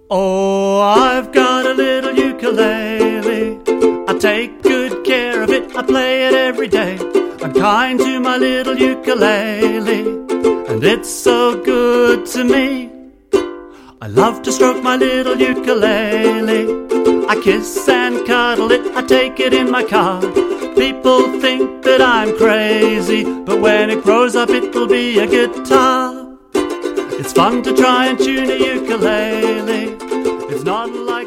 Oh, I've got a little ukulele. I take good care of it, I play it every day. I'm kind to my little ukulele, and it's so good to me. I love to stroke my little ukulele. I kiss and cuddle it, I take it in my car. People think that I'm crazy, but when it grows up it'll be a guitar. It's fun to try and tune a ukulele. It's not like